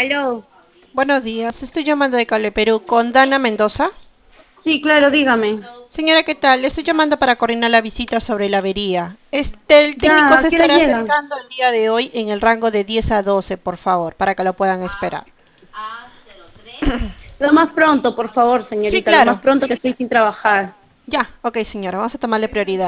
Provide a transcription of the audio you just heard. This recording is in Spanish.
Aló. Buenos días, estoy llamando de Cable Perú con Dana Mendoza. Sí, claro, dígame. Señora, ¿qué tal? Le estoy llamando para coordinar la visita sobre la avería. El técnico Ya, ¿a se qué hora estará llegan? acercando el día de hoy en el rango de 10 a 12, por favor, para que lo puedan esperar. Lo más pronto, por favor, Sí, señorita, lo más claro. pronto que estoy sin trabajar. Ya, ok, señora, vamos a tomarle prioridad.